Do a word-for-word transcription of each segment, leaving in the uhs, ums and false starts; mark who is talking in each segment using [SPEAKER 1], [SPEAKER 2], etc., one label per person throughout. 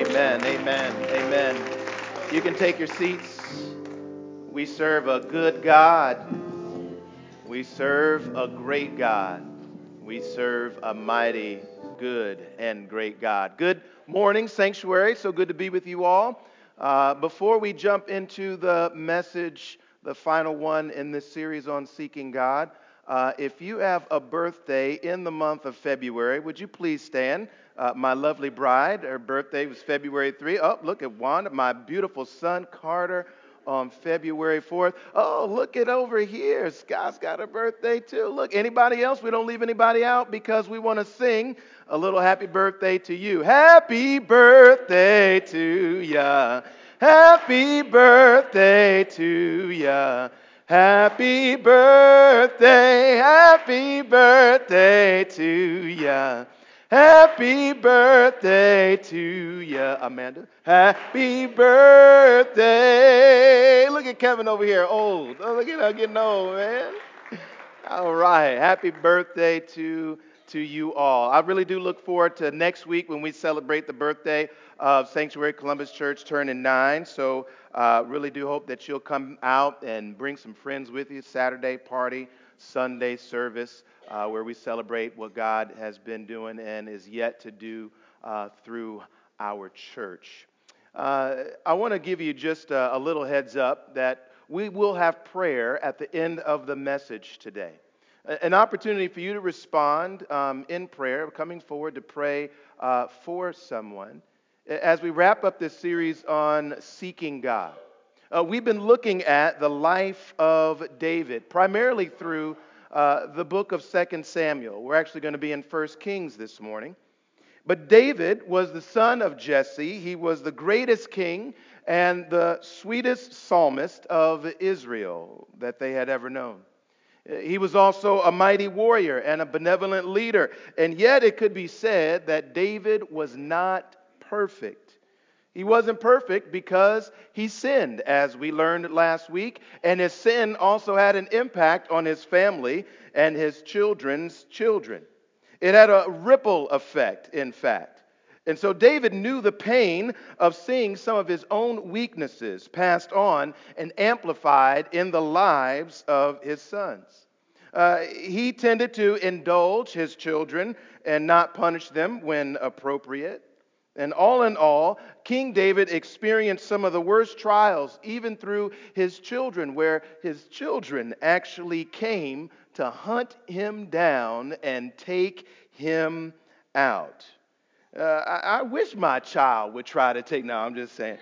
[SPEAKER 1] Amen, amen, amen. You can take your seats. We serve a good God. We serve a great God. We serve a mighty, good, and great God. Good morning, Sanctuary. So good to be with you all. Uh, before we jump into the message, the final one in this series on seeking God, uh, if you have a birthday in the month of February, would you please stand? Uh, my lovely bride, her birthday was February third. Oh, look at Wanda, my beautiful son, Carter, on February fourth. Oh, look at over here. Scott's got a birthday too. Look, anybody else? We don't leave anybody out because we want to sing a little happy birthday to you. Happy birthday to ya. Happy birthday to ya. Happy birthday. Happy birthday to ya. Happy birthday to you, Amanda. Happy birthday. Look at Kevin over here, old. Oh, look at her getting old, man. All right. Happy birthday to, to you all. I really do look forward to next week when we celebrate the birthday of Sanctuary Columbus Church turning nine. So uh, really do hope that you'll come out and bring some friends with you. Saturday party, Sunday service. Uh, where we celebrate what God has been doing and is yet to do uh, through our church. Uh, I want to give you just a, a little heads up that we will have prayer at the end of the message today. A- An opportunity for you to respond um, in prayer, coming forward to pray uh, for someone. As we wrap up this series on seeking God, uh, we've been looking at the life of David, primarily through Uh, the book of Second Samuel. We're actually going to be in First Kings this morning. But David was the son of Jesse. He was the greatest king and the sweetest psalmist of Israel that they had ever known. He was also a mighty warrior and a benevolent leader. And yet it could be said that David was not perfect. He wasn't perfect because he sinned, as we learned last week, and his sin also had an impact on his family and his children's children. It had a ripple effect, in fact. And so David knew the pain of seeing some of his own weaknesses passed on and amplified in the lives of his sons. Uh, he tended to indulge his children and not punish them when appropriate. And all in all, King David experienced some of the worst trials, even through his children, where his children actually came to hunt him down and take him out. Uh, I, I wish my child would try to take, no, I'm just saying.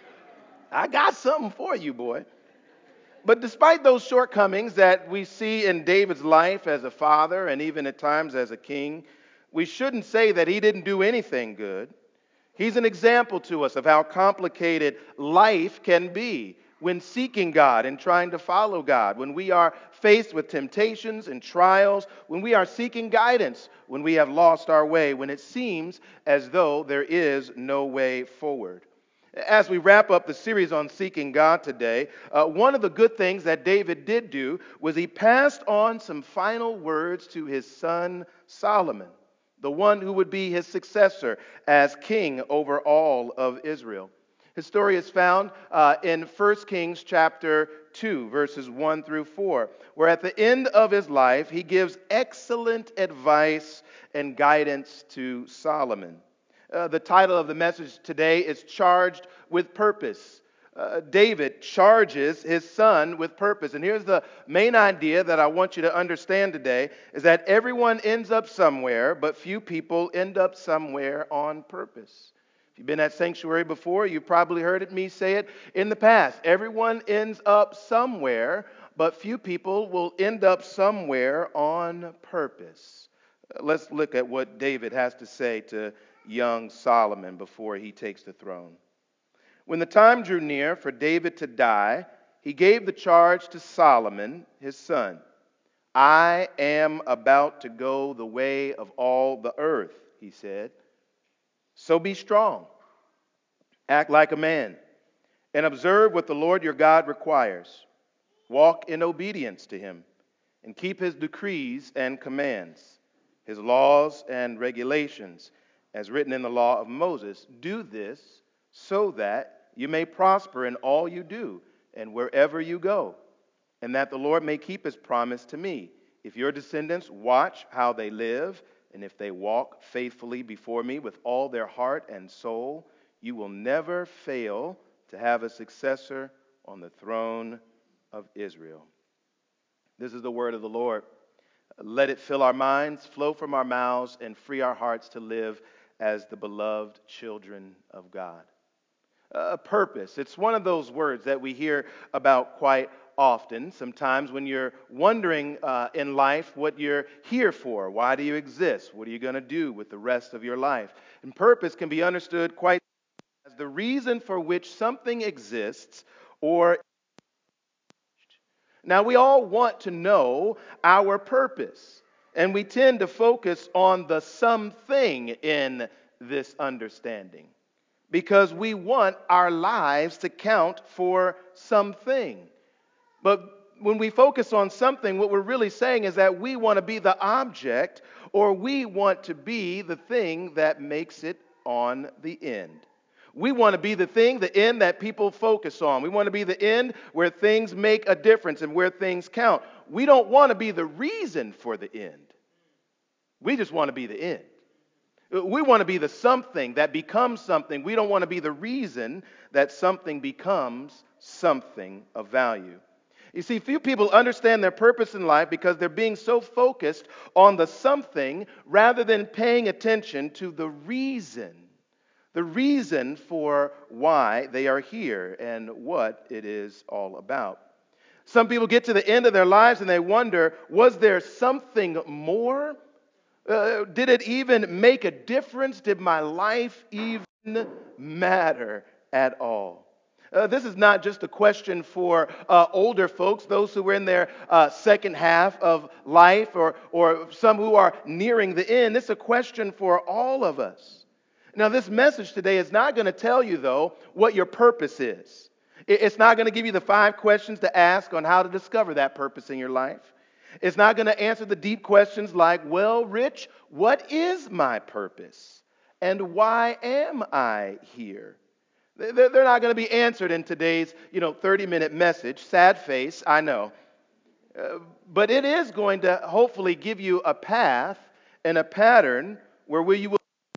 [SPEAKER 1] I got something for you, boy. But despite those shortcomings that we see in David's life as a father and even at times as a king, we shouldn't say that he didn't do anything good. He's an example to us of how complicated life can be when seeking God and trying to follow God, when we are faced with temptations and trials, when we are seeking guidance, when we have lost our way, when it seems as though there is no way forward. As we wrap up the series on seeking God today, uh, one of the good things that David did do was he passed on some final words to his son Solomon, the one who would be his successor as king over all of Israel. His story is found uh, in First Kings chapter two, verses one through four, where at the end of his life, he gives excellent advice and guidance to Solomon. Uh, the title of the message today is Charged with Purpose. Uh, David charges his son with purpose. And here's the main idea that I want you to understand today, is that everyone ends up somewhere, but few people end up somewhere on purpose. If you've been at Sanctuary before, you've probably heard it, me say it in the past. Everyone ends up somewhere, but few people will end up somewhere on purpose. Uh, let's look at what David has to say to young Solomon before he takes the throne. When the time drew near for David to die, he gave the charge to Solomon, his son. I am about to go the way of all the earth, he said. So be strong, act like a man, and observe what the Lord your God requires. Walk in obedience to him, and keep his decrees and commands, his laws and regulations, as written in the law of Moses. Do this so that you may prosper in all you do and wherever you go, and that the Lord may keep his promise to me. If your descendants watch how they live, and if they walk faithfully before me with all their heart and soul, you will never fail to have a successor on the throne of Israel. This is the word of the Lord. Let it fill our minds, flow from our mouths, and free our hearts to live as the beloved children of God. Uh, purpose. It's one of those words that we hear about quite often. Sometimes when you're wondering uh, in life what you're here for, why do you exist? What are you going to do with the rest of your life? And purpose can be understood quite as the reason for which something exists or. Now, we all want to know our purpose, and we tend to focus on the something in this understanding because we want our lives to count for something. But when we focus on something, what we're really saying is that we want to be the object, or we want to be the thing that makes it on the end. We want to be the thing, the end that people focus on. We want to be the end where things make a difference and where things count. We don't want to be the reason for the end. We just want to be the end. We want to be the something that becomes something. We don't want to be the reason that something becomes something of value. You see, few people understand their purpose in life because they're being so focused on the something rather than paying attention to the reason. The reason for why they are here and what it is all about. Some people get to the end of their lives and they wonder, was there something more? Uh, did it even make a difference? Did my life even matter at all? Uh, this is not just a question for uh, older folks, those who are in their uh, second half of life, or, or some who are nearing the end. This is a question for all of us. Now, this message today is not going to tell you, though, what your purpose is. It's not going to give you the five questions to ask on how to discover that purpose in your life. It's not going to answer the deep questions like, well, Rich, what is my purpose? And why am I here? They're not going to be answered in today's, you know, thirty-minute message. Sad face, I know. Uh, but it is going to hopefully give you a path and a pattern where you will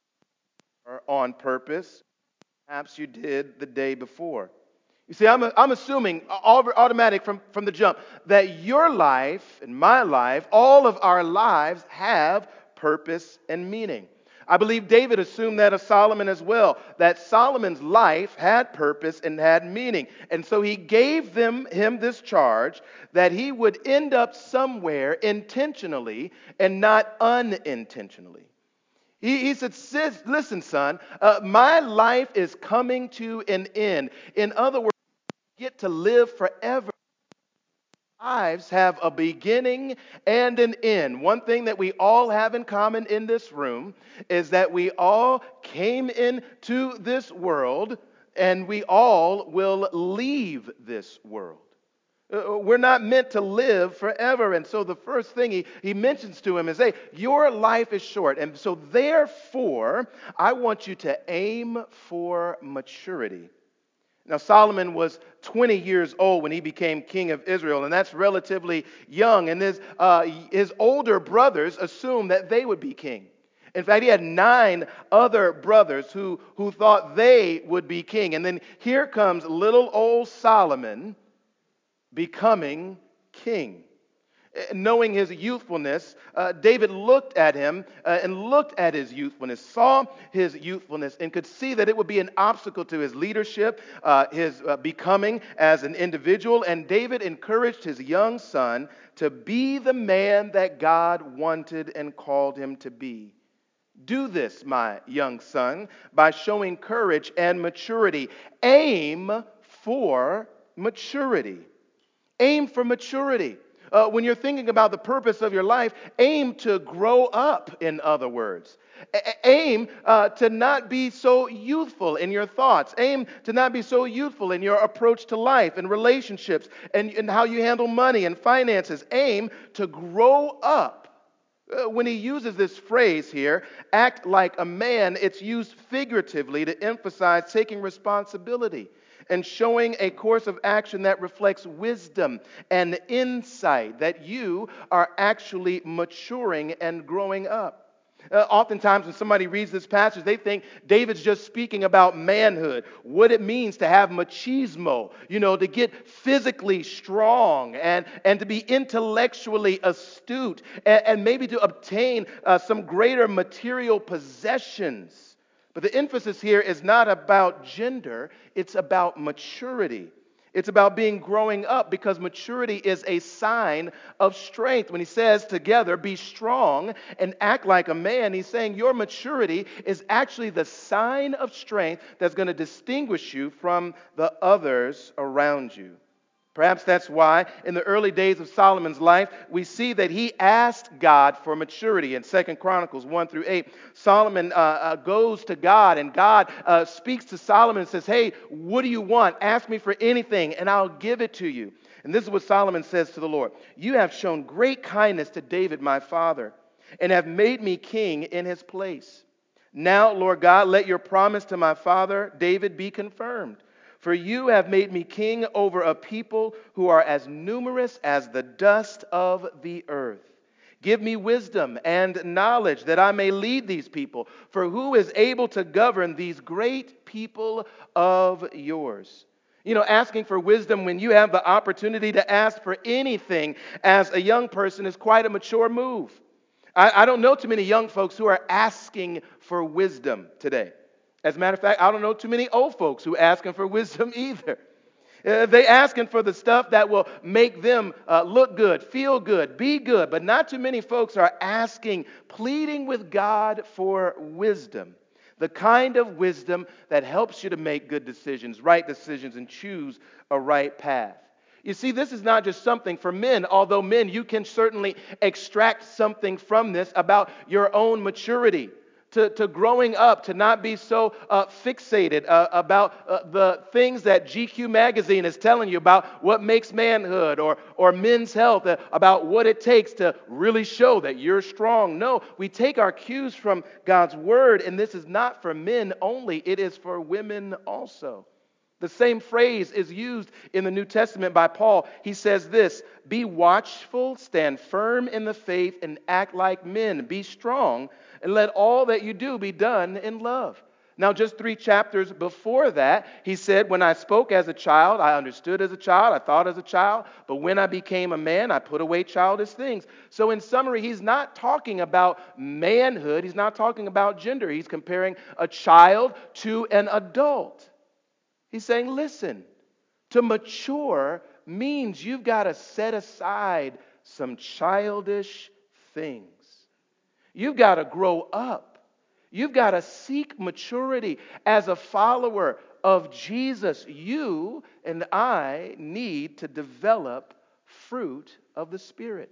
[SPEAKER 1] on purpose, perhaps you did the day before. You see, I'm, I'm assuming all, automatic from, from the jump that your life and my life, all of our lives have purpose and meaning. I believe David assumed that of Solomon as well, that Solomon's life had purpose and had meaning. And so he gave them him this charge that he would end up somewhere intentionally and not unintentionally. He, he said, Sis, listen, son, uh, my life is coming to an end. In other words, you get to live forever. Lives have a beginning and an end. One thing that we all have in common in this room is that we all came into this world and we all will leave this world. Uh, We're not meant to live forever. And so the first thing he, he mentions to him is, hey, your life is short. And so therefore, I want you to aim for maturity. Now, Solomon was twenty years old when he became king of Israel, and that's relatively young. And his, uh, his older brothers assumed that they would be king. In fact, he had nine other brothers who, who thought they would be king. And then here comes little old Solomon becoming king. Knowing his youthfulness, uh, David looked at him uh, and looked at his youthfulness, saw his youthfulness, and could see that it would be an obstacle to his leadership, uh, his uh, becoming as an individual. And David encouraged his young son to be the man that God wanted and called him to be. Do this, my young son, by showing courage and maturity. Aim for maturity. Aim for maturity. Uh, when you're thinking about the purpose of your life, aim to grow up, in other words. A- aim uh, to not be so youthful in your thoughts. Aim to not be so youthful in your approach to life and relationships and, and how you handle money and finances. Aim to grow up Uh, When he uses this phrase here, act like a man, it's used figuratively to emphasize taking responsibility and showing a course of action that reflects wisdom and insight, that you are actually maturing and growing up. Uh, oftentimes, when somebody reads this passage, they think David's just speaking about manhood, what it means to have machismo, you know, to get physically strong and, and to be intellectually astute and, and maybe to obtain uh, some greater material possessions. But the emphasis here is not about gender, it's about maturity. It's about being growing up, because maturity is a sign of strength. When he says together, be strong and act like a man, he's saying your maturity is actually the sign of strength that's going to distinguish you from the others around you. Perhaps that's why in the early days of Solomon's life, we see that he asked God for maturity. In Second Chronicles one through eight, Solomon uh, uh, goes to God, and God uh, speaks to Solomon and says, hey, what do you want? Ask me for anything, and I'll give it to you. And this is what Solomon says to the Lord. You have shown great kindness to David, my father, and have made me king in his place. Now, Lord God, let your promise to my father David be confirmed. For you have made me king over a people who are as numerous as the dust of the earth. Give me wisdom and knowledge that I may lead these people. For who is able to govern these great people of yours? You know, asking for wisdom when you have the opportunity to ask for anything as a young person is quite a mature move. I, I don't know too many young folks who are asking for wisdom today. As a matter of fact, I don't know too many old folks who are asking for wisdom either. Uh, they asking for the stuff that will make them uh, look good, feel good, be good. But not too many folks are asking, pleading with God for wisdom. The kind of wisdom that helps you to make good decisions, right decisions, and choose a right path. You see, this is not just something for men, although men, you can certainly extract something from this about your own maturity. To, to growing up, to not be so uh, fixated uh, about uh, the things that G Q magazine is telling you about what makes manhood or, or men's health, uh, about what it takes to really show that you're strong. No, we take our cues from God's word, and this is not for men only, it is for women also. The same phrase is used in the New Testament by Paul. He says this, be watchful, stand firm in the faith, and act like men. Be strong, and let all that you do be done in love. Now, just three chapters before that, he said, when I spoke as a child, I understood as a child, I thought as a child, but when I became a man, I put away childish things. So in summary, he's not talking about manhood. He's not talking about gender. He's comparing a child to an adult. He's saying, listen, to mature means you've got to set aside some childish things. You've got to grow up. You've got to seek maturity. As a follower of Jesus, you and I need to develop fruit of the Spirit.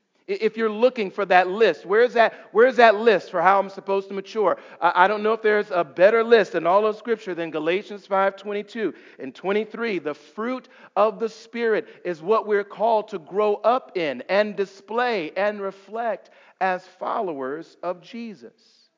[SPEAKER 1] If you're looking for that list, where's that, where's that list for how I'm supposed to mature? I, I don't know if there's a better list in all of Scripture than Galatians five twenty-two and twenty-three. The fruit of the Spirit is what we're called to grow up in and display and reflect as followers of Jesus.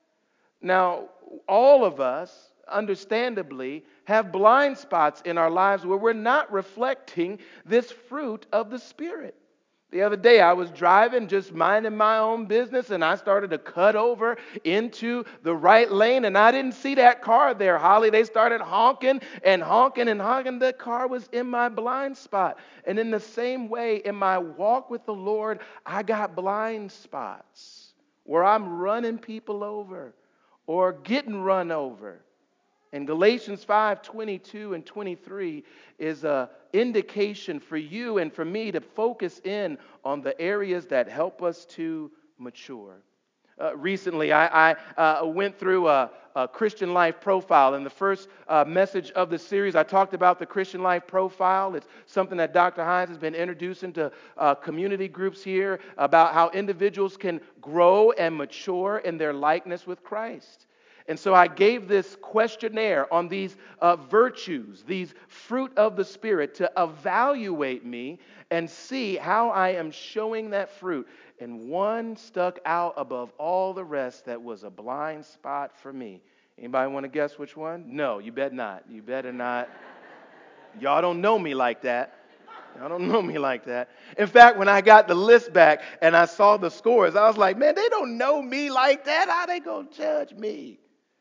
[SPEAKER 1] Now, all of us, understandably, have blind spots in our lives where we're not reflecting this fruit of the Spirit. The other day, I was driving, just minding my own business, and I started to cut over into the right lane, and I didn't see that car there, Holly. They started honking and honking and honking. The car was in my blind spot. And in the same way, in my walk with the Lord, I got blind spots where I'm running people over or getting run over. And Galatians five twenty-two and twenty-three is an indication for you and for me to focus in on the areas that help us to mature. Uh, recently, I, I uh, went through a, a Christian Life Profile. In the first uh, message of the series, I talked about the Christian Life Profile. It's something that Doctor Hines has been introducing to uh, community groups here about how individuals can grow and mature in their likeness with Christ. And so I gave this questionnaire on these uh, virtues, these fruit of the Spirit, to evaluate me and see how I am showing that fruit. and one stuck out above all the rest that was a blind spot for me. Anybody want to guess which one? No, you bet not. You better not. Y'all don't know me like that. Y'all don't know me like that. In fact, when I got the list back and I saw the scores, I was like, man, they don't know me like that. How they gonna judge me?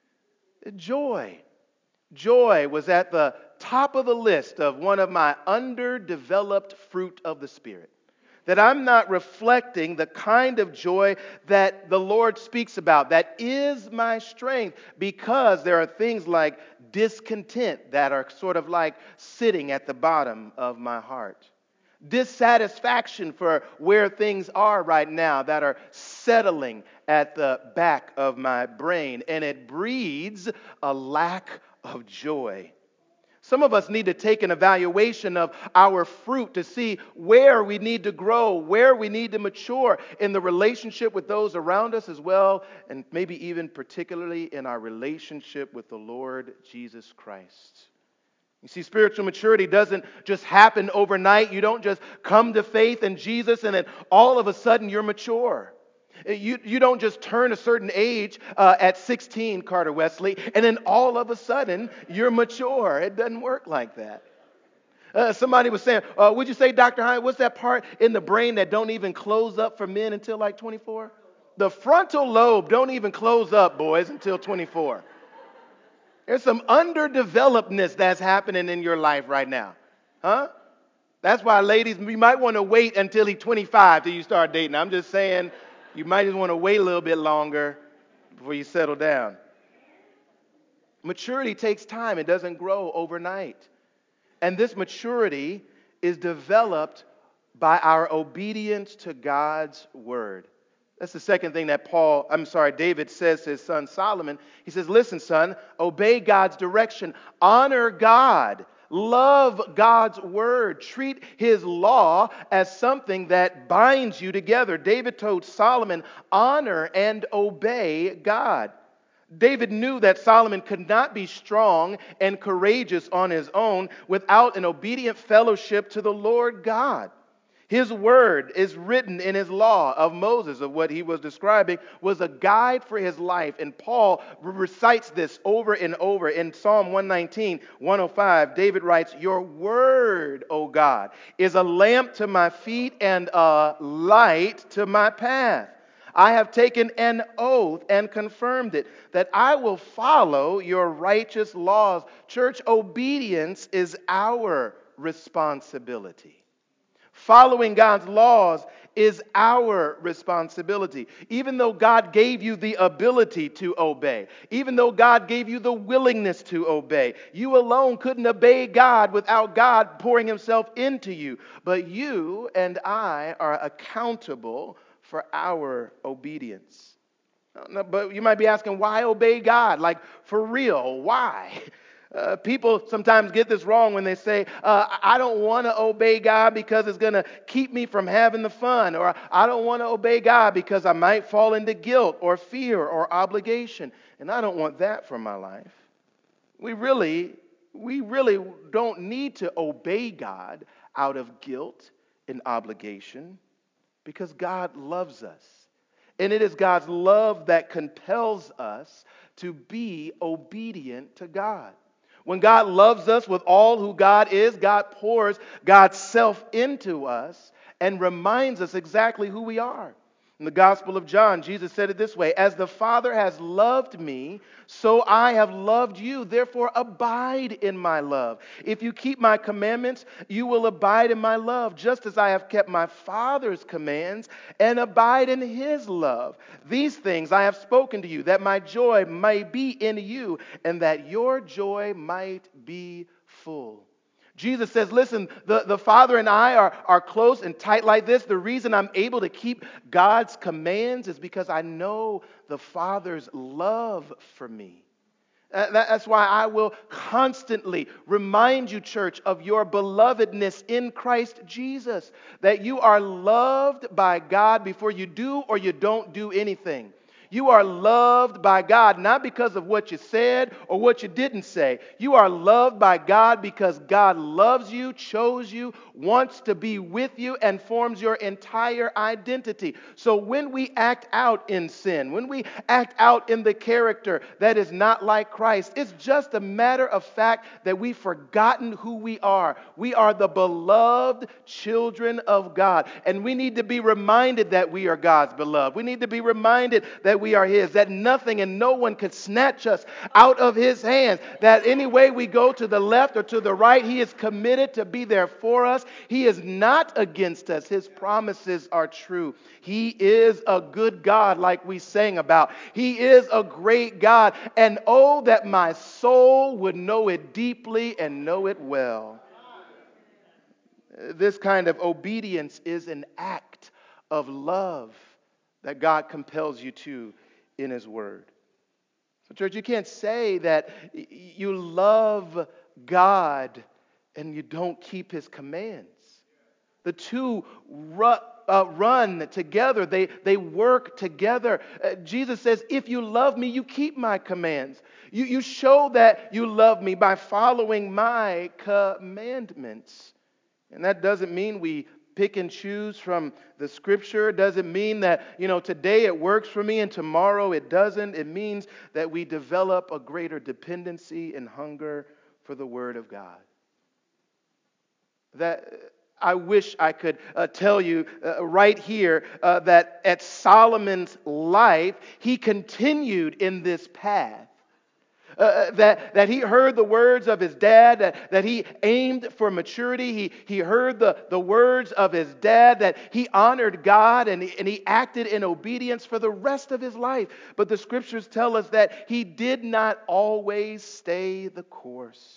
[SPEAKER 1] Joy. Joy was at the top of the list of one of my underdeveloped fruit of the Spirit. That I'm not reflecting the kind of joy that the Lord speaks about. That is my strength, because there are things like discontent that are sort of like sitting at the bottom of my heart. Dissatisfaction for where things are right now that are settling at the back of my brain. And it breeds a lack of joy. Some of us need to take an evaluation of our fruit to see where we need to grow, where we need to mature in the relationship with those around us as well, and maybe even particularly in our relationship with the Lord Jesus Christ. You see, spiritual maturity doesn't just happen overnight. You don't just come to faith in Jesus and then all of a sudden you're mature. You, you don't just turn a certain age uh, at sixteen, Carter Wesley, and then all of a sudden you're mature. It doesn't work like that. Uh, somebody was saying, uh, would you say, Doctor Hines, what's that part in the brain that don't even close up for men until like twenty-four? The frontal lobe don't even close up, boys, until twenty-four. There's some underdevelopedness that's happening in your life right now. Huh? That's why, ladies, you might want to wait until he's twenty-five till you start dating. I'm just saying, you might just want to wait a little bit longer before you settle down. Maturity takes time. It doesn't grow overnight. And this maturity is developed by our obedience to God's word. That's the second thing that Paul, I'm sorry, David says to his son Solomon. He says, listen, son, obey God's direction. Honor God. Love God's word. Treat his law as something that binds you together. David told Solomon, honor and obey God. David knew that Solomon could not be strong and courageous on his own without an obedient fellowship to the Lord God. His word is written in his law of Moses, of what he was describing, was a guide for his life. And Paul recites this over and over. In Psalm one nineteen, one oh five, David writes, your word, O God, is a lamp to my feet and a light to my path. I have taken an oath and confirmed it, that I will follow your righteous laws. Church, obedience is our responsibility. Following God's laws is our responsibility. Even though God gave you the ability to obey, even though God gave you the willingness to obey, you alone couldn't obey God without God pouring himself into you. But you and I are accountable for our obedience. But you might be asking, why obey God? Like, for real, why? Uh, people sometimes get this wrong when they say, uh, I don't want to obey God because it's going to keep me from having the fun. Or I don't want to obey God because I might fall into guilt or fear or obligation. And I don't want that for my life. We really, we really don't need to obey God out of guilt and obligation, because God loves us. And it is God's love that compels us to be obedient to God. When God loves us with all who God is, God pours God's self into us and reminds us exactly who we are. In the Gospel of John, Jesus said it this way, as the Father has loved me, so I have loved you. Therefore, abide in my love. If you keep my commandments, you will abide in my love, just as I have kept my Father's commands and abide in his love. These things I have spoken to you, that my joy may be in you, and that your joy might be full. Jesus says, listen, the, the Father and I are, are close and tight like this. The reason I'm able to keep God's commands is because I know the Father's love for me. Uh, that, that's why I will constantly remind you, church, of your belovedness in Christ Jesus. That you are loved by God before you do or you don't do anything. You are loved by God, not because of what you said or what you didn't say. You are loved by God because God loves you, chose you, wants to be with you, and forms your entire identity. So when we act out in sin, when we act out in the character that is not like Christ, it's just a matter of fact that we've forgotten who we are. We are the beloved children of God, and we need to be reminded that we are God's beloved. We need to be reminded that we are His, that nothing and no one could snatch us out of His hands, that any way we go to the left or to the right, He is committed to be there for us. He is not against us. His promises are true. He is a good God, like we sang about. He is a great God, and oh, that my soul would know it deeply and know it well. This kind of obedience is an act of love that God compels you to in His Word. So, church, you can't say that you love God and you don't keep His commands. The two ru- uh, run together. They, they work together. Uh, Jesus says, if you love me, you keep my commands. You, you show that you love me by following my commandments. And that doesn't mean we pick and choose from the Scripture. It doesn't mean that, you know, today it works for me and tomorrow it doesn't. It means that we develop a greater dependency and hunger for the Word of God. That I wish I could uh, tell you uh, right here uh, that at Solomon's life, he continued in this path. Uh, that, that he heard the words of his dad, that, that he aimed for maturity. He, he heard the, the words of his dad, that he honored God and he, and he acted in obedience for the rest of his life. But the Scriptures tell us that he did not always stay the course.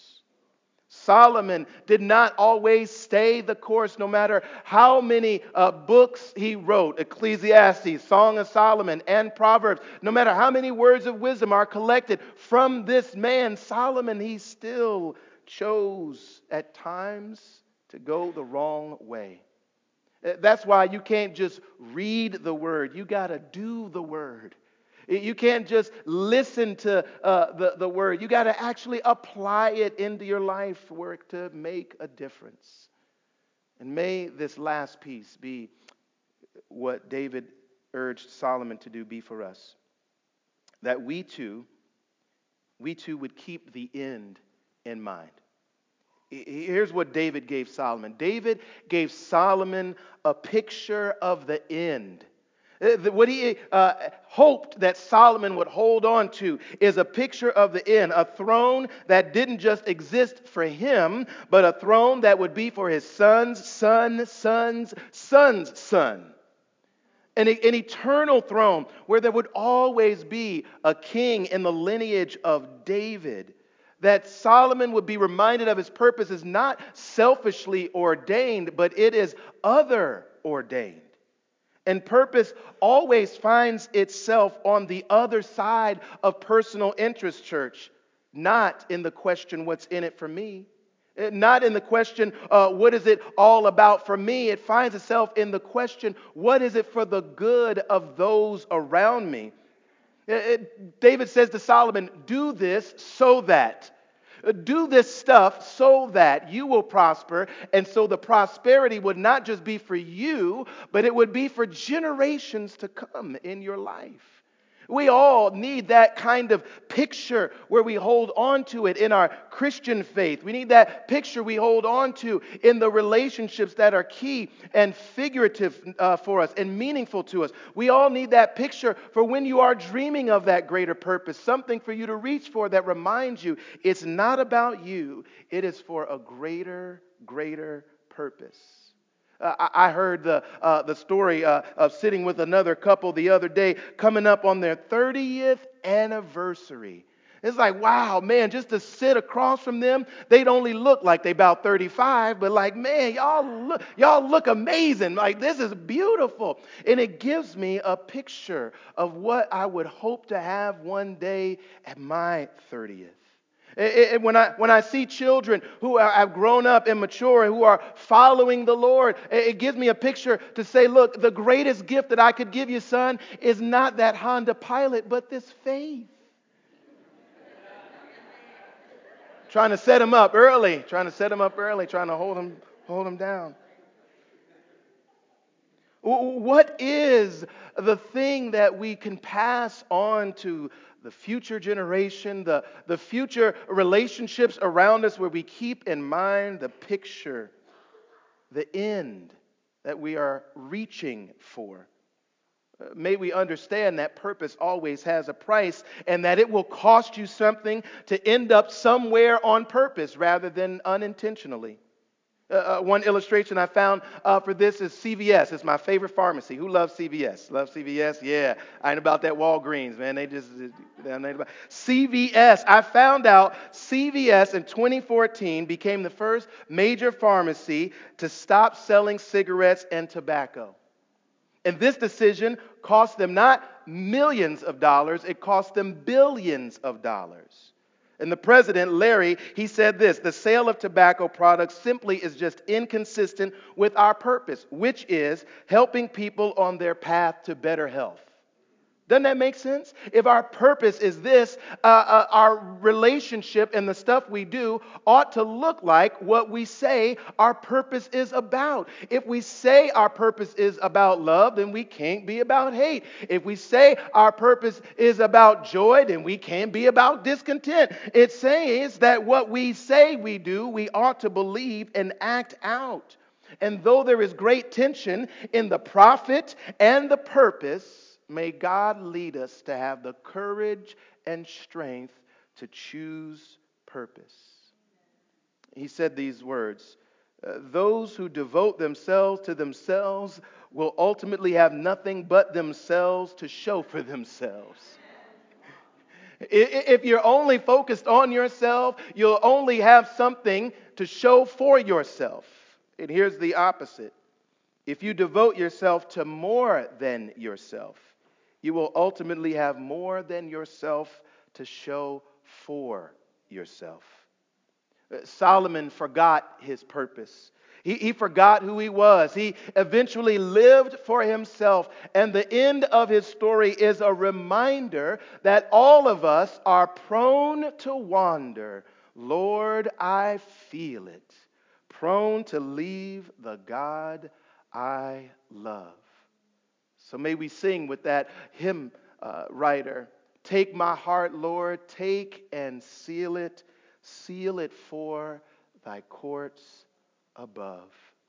[SPEAKER 1] Solomon did not always stay the course, no matter how many uh, books he wrote, Ecclesiastes, Song of Solomon, and Proverbs. No matter how many words of wisdom are collected from this man, Solomon, he still chose at times to go the wrong way. That's why you can't just read the Word. You got to do the Word. You can't just listen to uh, the, the Word. You got to actually apply it into your life for it to make a difference. And may this last piece be what David urged Solomon to do be for us. That we too, we too would keep the end in mind. Here's what David gave Solomon. David gave Solomon a picture of the end. What he uh, hoped that Solomon would hold on to is a picture of the end, a throne that didn't just exist for him, but a throne that would be for his son's son, son's son's son. An, an eternal throne where there would always be a king in the lineage of David. That Solomon would be reminded of his purpose is not selfishly ordained, but it is other ordained. And purpose always finds itself on the other side of personal interest, church. Not in the question, what's in it for me? Not in the question, uh, what is it all about for me? It finds itself in the question, what is it for the good of those around me? It, it, David says to Solomon, do this so that. Do this stuff so that you will prosper, and so the prosperity would not just be for you, but it would be for generations to come in your life. We all need that kind of picture where we hold on to it in our Christian faith. We need that picture we hold on to in the relationships that are key and figurative uh, for us and meaningful to us. We all need that picture for when you are dreaming of that greater purpose, something for you to reach for that reminds you it's not about you. It is for a greater, greater purpose. Uh, I heard the uh, the story uh, of sitting with another couple the other day coming up on their thirtieth anniversary. It's like, wow, man, just to sit across from them, they'd only look like they about thirty-five, but like, man, y'all look, y'all look amazing. Like, this is beautiful. And it gives me a picture of what I would hope to have one day at my thirtieth. It- it- when I when I see children who are, have grown up and mature and who are following the Lord, it, it gives me a picture to say, look, the greatest gift that I could give you, son, is not that Honda Pilot, but this faith. Trying to set him up early, trying to set him up early, trying to hold him hold him down. What is the thing that we can pass on to the future generation, the, the future relationships around us, where we keep in mind the picture, the end that we are reaching for? Uh, May we understand that purpose always has a price, and that it will cost you something to end up somewhere on purpose rather than unintentionally. Uh, uh, one illustration I found uh, for this is C V S. It's my favorite pharmacy. Who loves C V S? Love C V S? Yeah. I ain't about that Walgreens, man. They just, they ain't about. C V S. I found out C V S in twenty fourteen became the first major pharmacy to stop selling cigarettes and tobacco. And this decision cost them not millions of dollars, it cost them billions of dollars. And the president, Larry, he said this: the sale of tobacco products simply is just inconsistent with our purpose, which is helping people on their path to better health. Doesn't that make sense? If our purpose is this, uh, uh, our relationship and the stuff we do ought to look like what we say our purpose is about. If we say our purpose is about love, then we can't be about hate. If we say our purpose is about joy, then we can't be about discontent. It says that what we say we do, we ought to believe and act out. And though there is great tension in the prophet and the purpose, may God lead us to have the courage and strength to choose purpose. He said these words: uh, those who devote themselves to themselves will ultimately have nothing but themselves to show for themselves. If you're only focused on yourself, you'll only have something to show for yourself. And here's the opposite. If you devote yourself to more than yourself, you will ultimately have more than yourself to show for yourself. Uh, Solomon forgot his purpose. He, he forgot who he was. He eventually lived for himself. And the end of his story is a reminder that all of us are prone to wander. Lord, I feel it. Prone to leave the God I love. So may we sing with that hymn uh, writer: take my heart, Lord, take and seal it, seal it for thy courts above.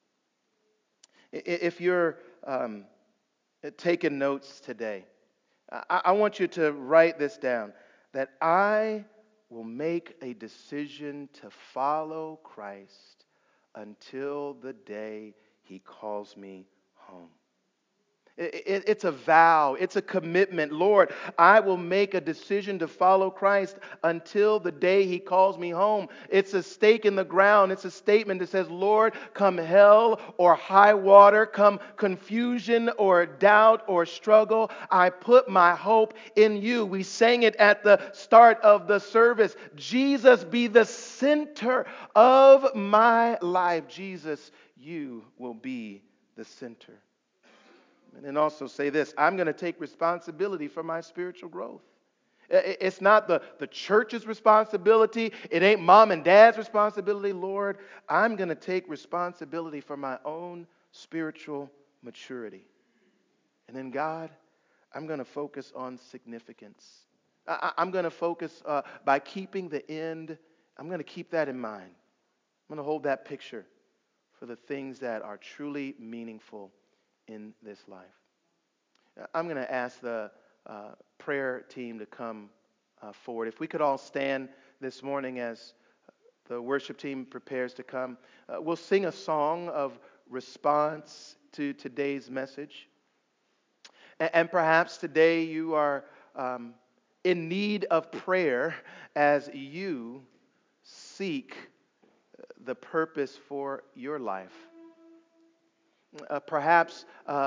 [SPEAKER 1] If you're um, taking notes today, I, I want you to write this down: that I will make a decision to follow Christ until the day he calls me home. It's a vow. It's a commitment. Lord, I will make a decision to follow Christ until the day he calls me home. It's a stake in the ground. It's a statement that says, Lord, come hell or high water, come confusion or doubt or struggle, I put my hope in you. We sang it at the start of the service. Jesus, be the center of my life. Jesus, you will be the center. And then also say this: I'm going to take responsibility for my spiritual growth. It's not the, the church's responsibility. It ain't mom and dad's responsibility. Lord, I'm going to take responsibility for my own spiritual maturity. And then God, I'm going to focus on significance. I, I'm going to focus uh, by keeping the end. I'm going to keep that in mind. I'm going to hold that picture for the things that are truly meaningful in this life. I'm going to ask the uh, prayer team to come uh, forward. If we could all stand this morning as the worship team prepares to come. Uh, we'll sing a song of response to today's message. And, and perhaps today you are um, in need of prayer as you seek the purpose for your life. Uh, perhaps um,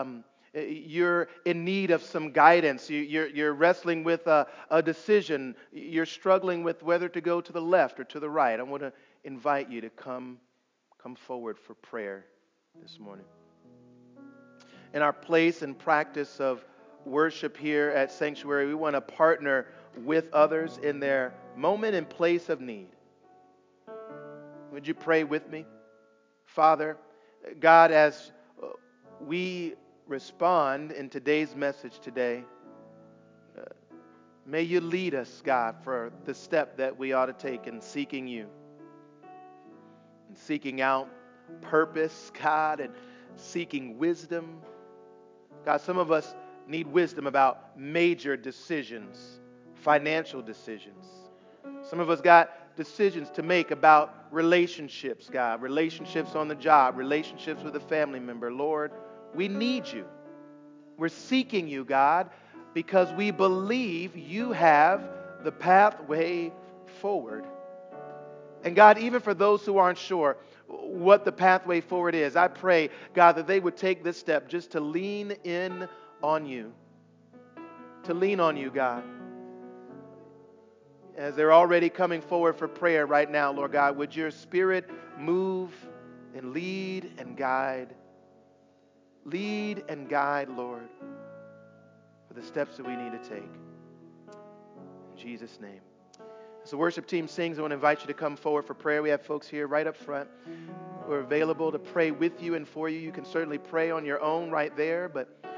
[SPEAKER 1] Uh, You're in need of some guidance. You, you're, you're wrestling with a, a decision. You're struggling with whether to go to the left or to the right. I want to invite you to come, come forward for prayer this morning. In our place and practice of worship here at Sanctuary, we want to partner with others in their moment and place of need. Would you pray with me? Father, God, as we respond in today's message today, uh, may you lead us, God, for the step that we ought to take in seeking you and seeking out purpose, God, and seeking wisdom. God, some of us need wisdom about major decisions, financial decisions. Some of us got decisions to make about relationships, God, relationships on the job, relationships with a family member. Lord, we need you. We're seeking you, God, because we believe you have the pathway forward. And God, even for those who aren't sure what the pathway forward is, I pray, God, that they would take this step just to lean in on you. To lean on you, God. As they're already coming forward for prayer right now, Lord God, would your Spirit move and lead and guide. Lead and guide, Lord, for the steps that we need to take. In Jesus' name. As the worship team sings, I want to invite you to come forward for prayer. We have folks here right up front who are available to pray with you and for you. You can certainly pray on your own right there, but